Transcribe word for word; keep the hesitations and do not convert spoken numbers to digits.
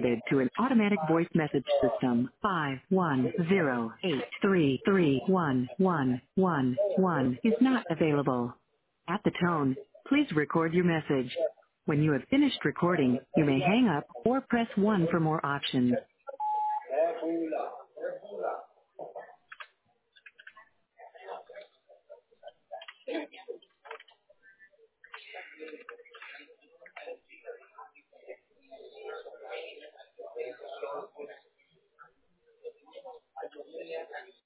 forwarded to an automatic voice message system. five one zero eight three three one one one one is not available. At the tone, please record your message. When you have finished recording, you may hang up or press one for more options.